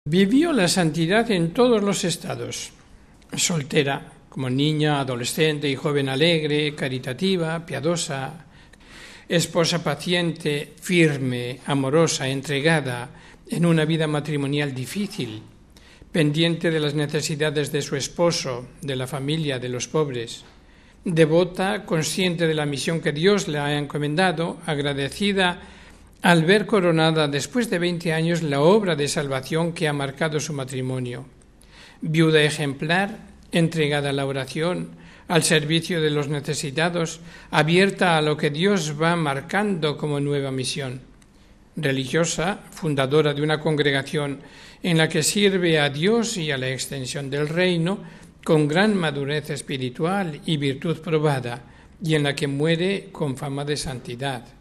Vivió la santidad en todos los estados: soltera, como niña, adolescente y joven alegre, caritativa, piadosa, esposa paciente, firme, amorosa, entregada en una vida matrimonial difícil, pendiente de las necesidades de su esposo, de la familia, de los pobres, devota, consciente de la misión que Dios le ha encomendado, agradecida al ver coronada después de 20 años la obra de salvación que ha marcado su matrimonio, viuda ejemplar, entregada a la oración, al servicio de los necesitados, abierta a lo que Dios va marcando como nueva misión, religiosa, fundadora de una congregación en la que sirve a Dios y a la extensión del reino, con gran madurez espiritual y virtud probada, y en la que muere con fama de santidad.